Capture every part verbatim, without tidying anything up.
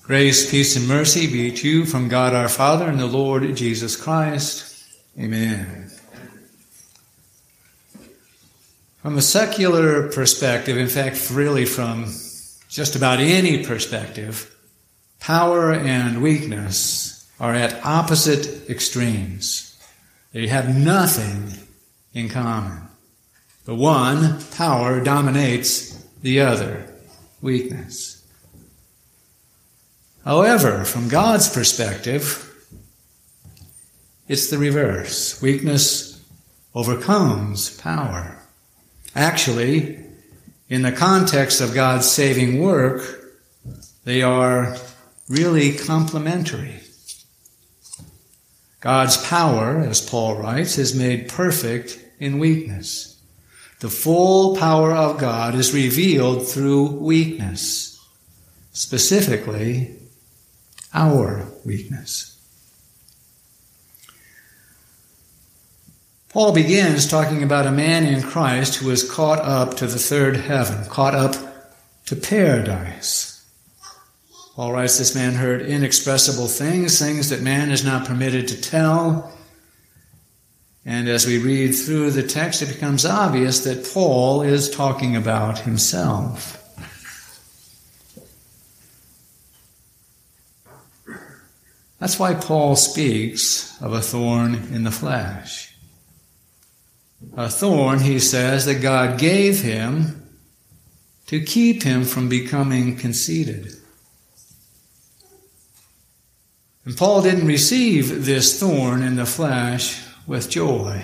Grace, peace, and mercy be to you from God our Father and the Lord Jesus Christ. Amen. From a secular perspective, in fact, really from just about any perspective, power and weakness are at opposite extremes. They have nothing in common. The one, power, dominates the other, weakness. However, from God's perspective, it's the reverse. Weakness overcomes power. Actually, in the context of God's saving work, they are really complementary. God's power, as Paul writes, is made perfect in weakness. The full power of God is revealed through weakness, specifically our weakness. Paul begins talking about a man in Christ who is caught up to the third heaven, caught up to paradise. Paul writes, this man heard inexpressible things, things that man is not permitted to tell. And as we read through the text, it becomes obvious that Paul is talking about himself. That's why Paul speaks of a thorn in the flesh. A thorn, he says, that God gave him to keep him from becoming conceited. And Paul didn't receive this thorn in the flesh with joy.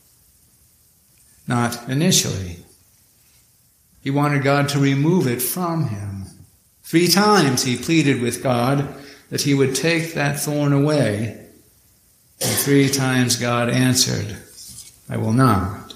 Not initially. He wanted God to remove it from him. Three times he pleaded with God that he would take that thorn away. And three times God answered, I will not.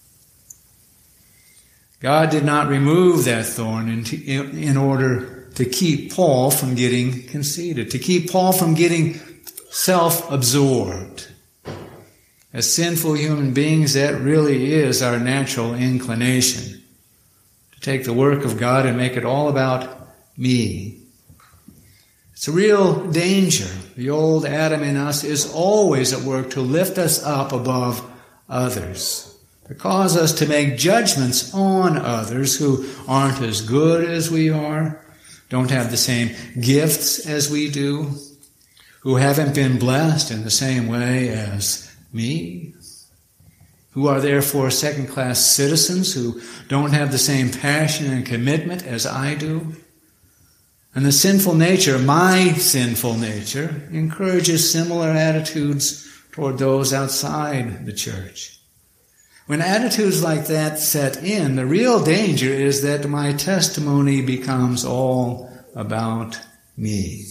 God did not remove that thorn in, in order to keep Paul from getting conceited, to keep Paul from getting self-absorbed. As sinful human beings, that really is our natural inclination, to take the work of God and make it all about me. It's a real danger. The old Adam in us is always at work to lift us up above others, to cause us to make judgments on others who aren't as good as we are, don't have the same gifts as we do, who haven't been blessed in the same way as me, who are therefore second-class citizens who don't have the same passion and commitment as I do. And the sinful nature, my sinful nature, encourages similar attitudes toward those outside the church. When attitudes like that set in, the real danger is that my testimony becomes all about me.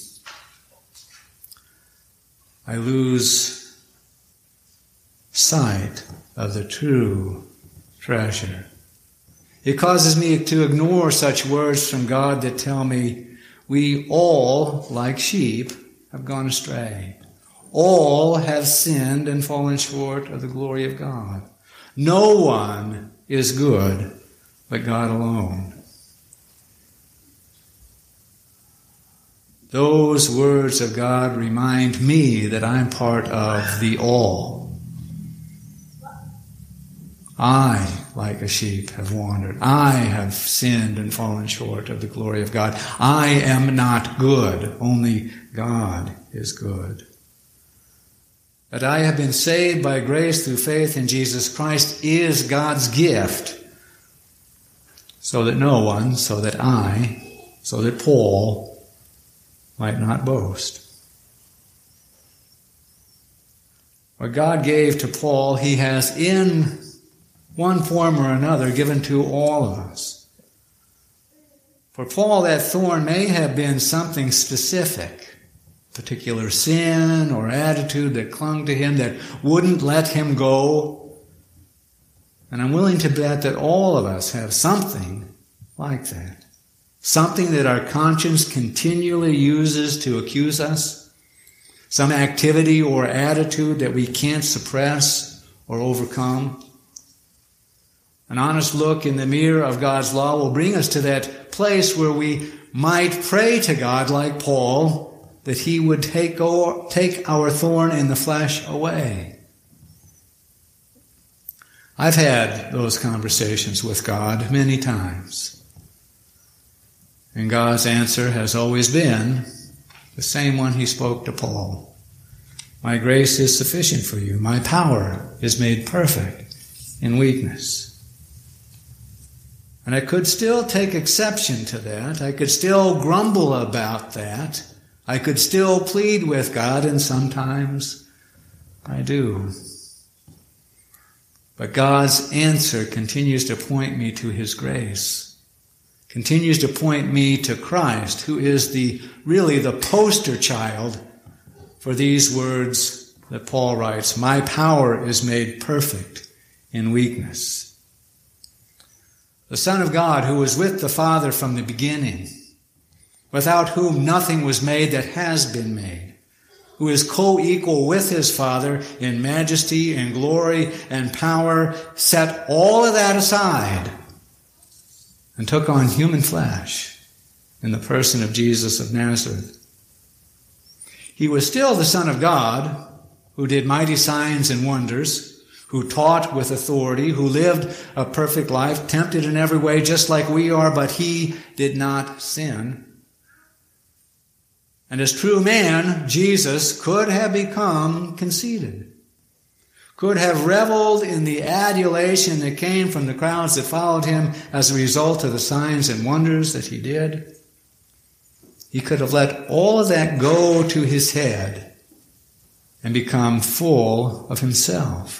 I lose sight of the true treasure. It causes me to ignore such words from God that tell me, we all, like sheep, have gone astray. All have sinned and fallen short of the glory of God. No one is good but God alone. Those words of God remind me that I'm part of the all. I, like a sheep, have wandered. I have sinned and fallen short of the glory of God. I am not good. Only God is good. That I have been saved by grace through faith in Jesus Christ is God's gift, so that no one, so that I, so that Paul might not boast. What God gave to Paul, he has in one form or another given to all of us. For Paul, that thorn may have been something specific, particular sin or attitude that clung to him that wouldn't let him go. And I'm willing to bet that all of us have something like that. Something that our conscience continually uses to accuse us. Some activity or attitude that we can't suppress or overcome. An honest look in the mirror of God's law will bring us to that place where we might pray to God like Paul that he would take our, take our thorn in the flesh away. I've had those conversations with God many times. And God's answer has always been the same one he spoke to Paul. My grace is sufficient for you. My power is made perfect in weakness. And I could still take exception to that. I could still grumble about that. I could still plead with God, and sometimes I do. But God's answer continues to point me to his grace, continues to point me to Christ, who is the really the poster child for these words that Paul writes, my power is made perfect in weakness. The Son of God, who was with the Father from the beginning, without whom nothing was made that has been made, who is co-equal with his Father in majesty and glory and power, set all of that aside and took on human flesh in the person of Jesus of Nazareth. He was still the Son of God, who did mighty signs and wonders, who taught with authority, who lived a perfect life, tempted in every way just like we are, but he did not sin. And as true man, Jesus could have become conceited, could have reveled in the adulation that came from the crowds that followed him as a result of the signs and wonders that he did. He could have let all of that go to his head and become full of himself.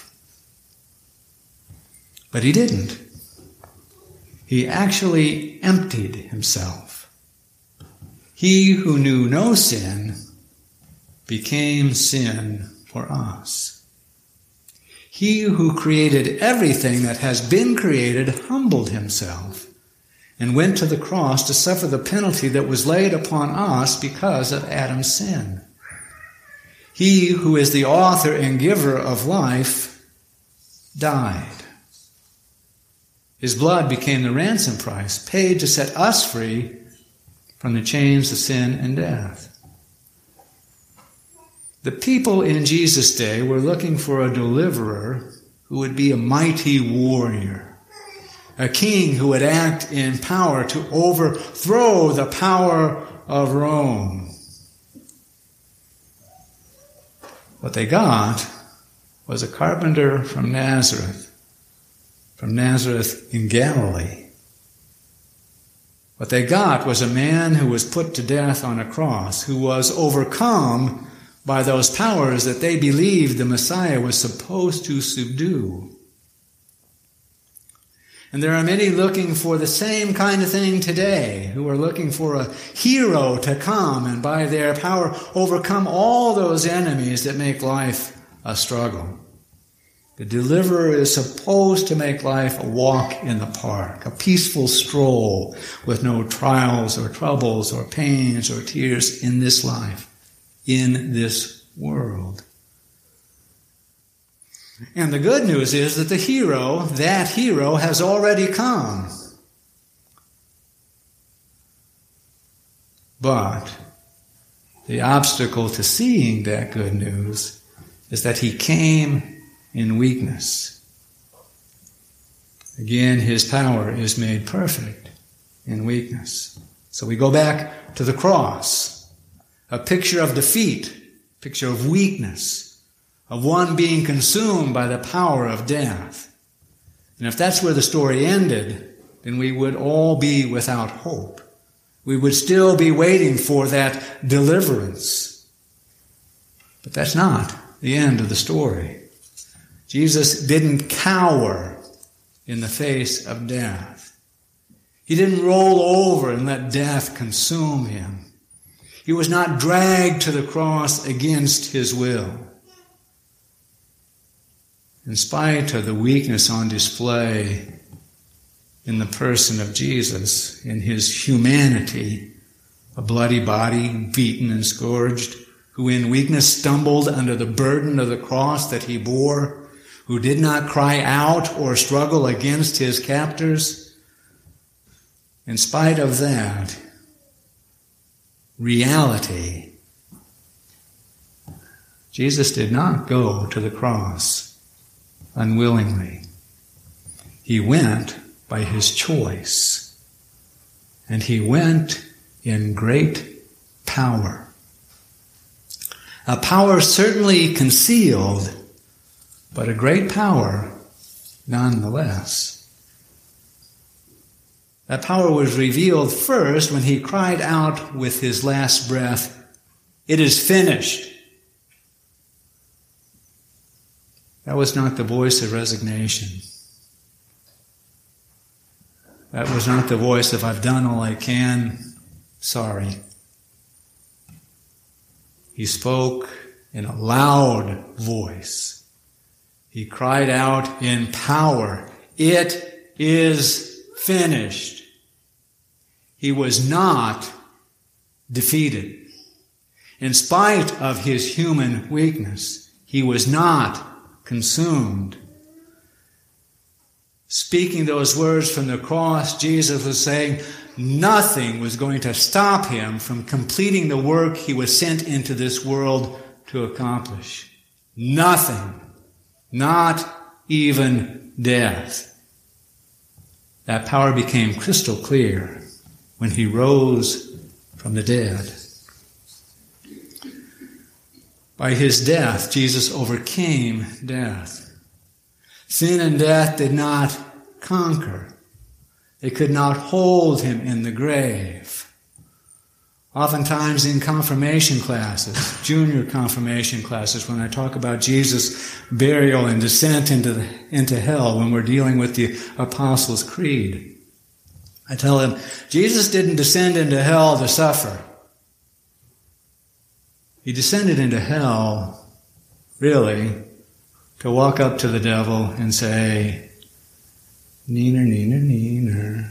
But he didn't. He actually emptied himself. He who knew no sin became sin for us. He who created everything that has been created humbled himself and went to the cross to suffer the penalty that was laid upon us because of Adam's sin. He who is the author and giver of life died. His blood became the ransom price paid to set us free from the chains of sin and death. The people in Jesus' day were looking for a deliverer who would be a mighty warrior, a king who would act in power to overthrow the power of Rome. What they got was a carpenter from Nazareth, from Nazareth in Galilee. What they got was a man who was put to death on a cross, who was overcome by those powers that they believed the Messiah was supposed to subdue. And there are many looking for the same kind of thing today, who are looking for a hero to come and by their power overcome all those enemies that make life a struggle. The deliverer is supposed to make life a walk in the park, a peaceful stroll with no trials or troubles or pains or tears in this life, in this world. And the good news is that the hero, that hero, has already come. But the obstacle to seeing that good news is that he came in weakness. Again, his power is made perfect in weakness. So we go back to the cross, a picture of defeat, a picture of weakness, of one being consumed by the power of death. And if that's where the story ended, then we would all be without hope. We would still be waiting for that deliverance. But that's not the end of the story. Jesus didn't cower in the face of death. He didn't roll over and let death consume him. He was not dragged to the cross against his will. In spite of the weakness on display in the person of Jesus, in his humanity, a bloody body, beaten and scourged, who in weakness stumbled under the burden of the cross that he bore, who did not cry out or struggle against his captors. In spite of that, reality. Jesus did not go to the cross unwillingly. He went by his choice, and he went in great power. A power certainly concealed, but a great power nonetheless. That power was revealed first when he cried out with his last breath, "It is finished." That was not the voice of resignation. That was not the voice of, "I've done all I can, sorry." He spoke in a loud voice. He cried out in power, "It is finished." He was not defeated. In spite of his human weakness, he was not consumed. Speaking those words from the cross, Jesus was saying nothing was going to stop him from completing the work he was sent into this world to accomplish. Nothing. Not even death. That power became crystal clear when he rose from the dead. By his death, Jesus overcame death. Sin and death did not conquer. They could not hold him in the grave. Oftentimes in confirmation classes, junior confirmation classes, when I talk about Jesus' burial and descent into, the, into hell, when we're dealing with the Apostles' Creed, I tell them, Jesus didn't descend into hell to suffer. He descended into hell, really, to walk up to the devil and say, "Neener, neener, neener."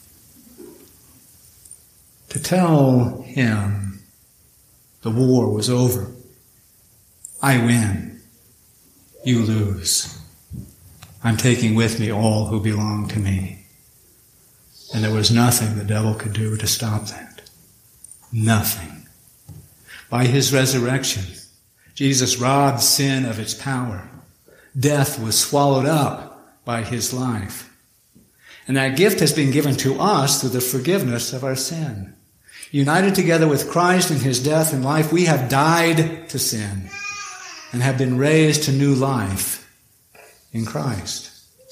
To tell him the war was over. I win. You lose. I'm taking with me all who belong to me. And there was nothing the devil could do to stop that. Nothing. By his resurrection, Jesus robbed sin of its power. Death was swallowed up by his life. And that gift has been given to us through the forgiveness of our sin. United together with Christ in his death and life, we have died to sin and have been raised to new life in Christ.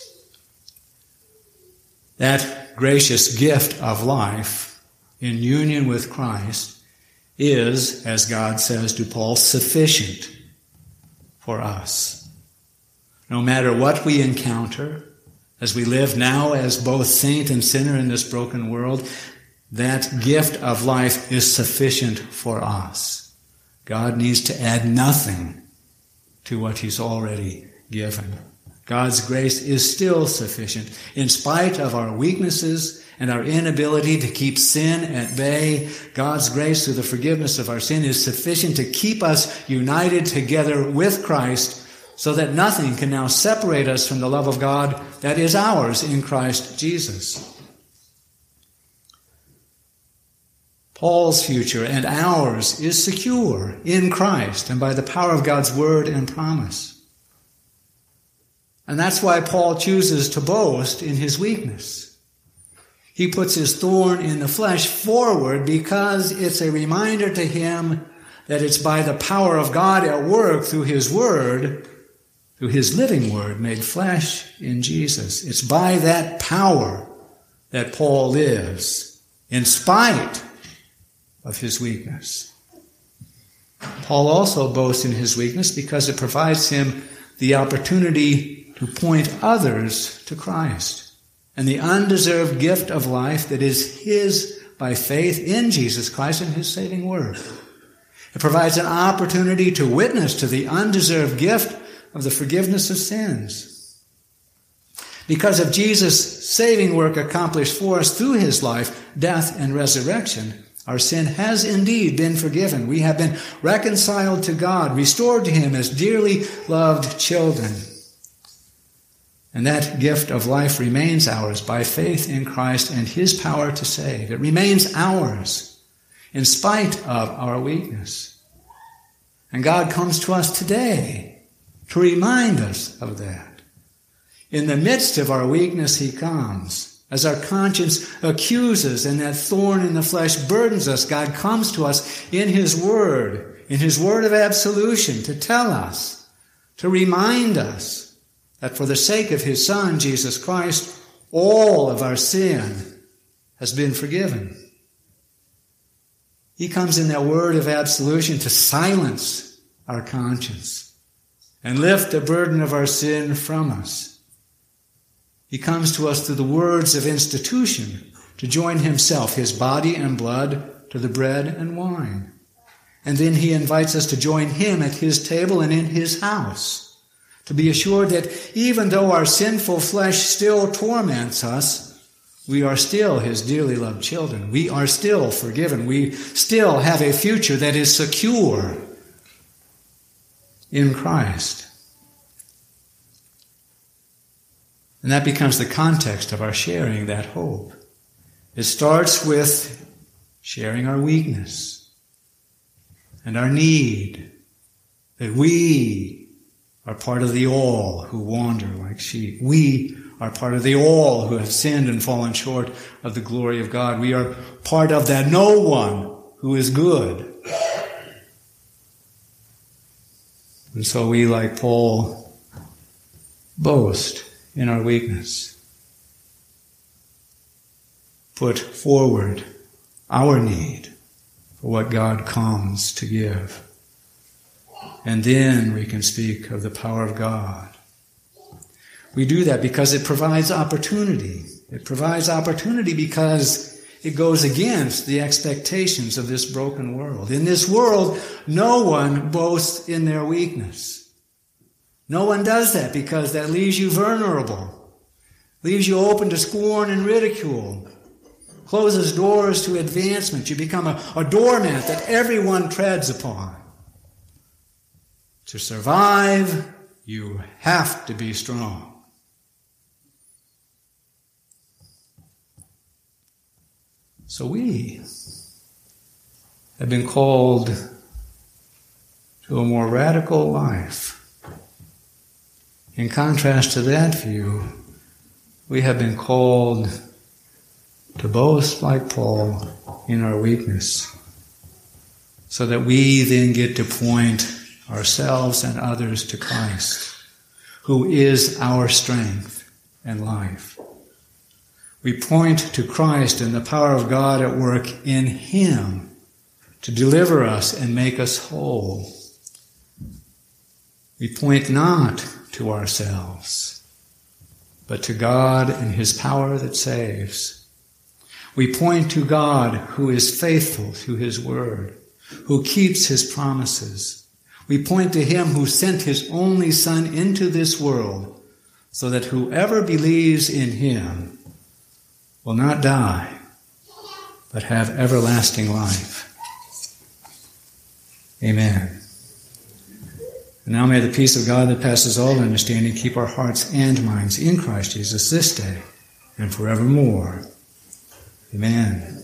That gracious gift of life in union with Christ is, as God says to Paul, sufficient for us. No matter what we encounter, as we live now as both saint and sinner in this broken world, that gift of life is sufficient for us. God needs to add nothing to what he's already given. God's grace is still sufficient. In spite of our weaknesses and our inability to keep sin at bay, God's grace through the forgiveness of our sin is sufficient to keep us united together with Christ, so that nothing can now separate us from the love of God that is ours in Christ Jesus. Paul's future and ours is secure in Christ and by the power of God's word and promise. And that's why Paul chooses to boast in his weakness. He puts his thorn in the flesh forward because it's a reminder to him that it's by the power of God at work through his word, through his living word made flesh in Jesus. It's by that power that Paul lives, in spite of his weakness. Paul also boasts in his weakness because it provides him the opportunity to point others to Christ and the undeserved gift of life that is his by faith in Jesus Christ and his saving word. It provides an opportunity to witness to the undeserved gift of the forgiveness of sins. Because of Jesus' saving work accomplished for us through his life, death, and resurrection, our sin has indeed been forgiven. We have been reconciled to God, restored to him as dearly loved children. And that gift of life remains ours by faith in Christ and his power to save. It remains ours in spite of our weakness. And God comes to us today to remind us of that. In the midst of our weakness, he comes. As our conscience accuses and that thorn in the flesh burdens us, God comes to us in his word, in his word of absolution, to tell us, to remind us that for the sake of his Son, Jesus Christ, all of our sin has been forgiven. He comes in that word of absolution to silence our conscience and lift the burden of our sin from us. He comes to us through the words of institution to join himself, his body and blood, to the bread and wine. And then he invites us to join him at his table and in his house, to be assured that even though our sinful flesh still torments us, we are still his dearly loved children. We are still forgiven. We still have a future that is secure in Christ. And that becomes the context of our sharing that hope. It starts with sharing our weakness and our need, that we are part of the all who wander like sheep. We are part of the all who have sinned and fallen short of the glory of God. We are part of that no one who is good. And so we, like Paul, boast in our weakness. Put forward our need for what God comes to give. And then we can speak of the power of God. We do that because it provides opportunity. It provides opportunity because it goes against the expectations of this broken world. In this world, no one boasts in their weakness. No one does that because that leaves you vulnerable, leaves you open to scorn and ridicule, closes doors to advancement. You become a, a doormat that everyone treads upon. To survive, you have to be strong. So we have been called to a more radical life. In contrast to that view, we have been called to boast like Paul in our weakness, so that we then get to point ourselves and others to Christ, who is our strength and life. We point to Christ and the power of God at work in him to deliver us and make us whole. We point not to ourselves, but to God and his power that saves. We point to God who is faithful to his word, who keeps his promises. We point to him who sent his only Son into this world so that whoever believes in him will not die, but have everlasting life. Amen. And now may the peace of God that passes all understanding keep our hearts and minds in Christ Jesus this day and forevermore. Amen.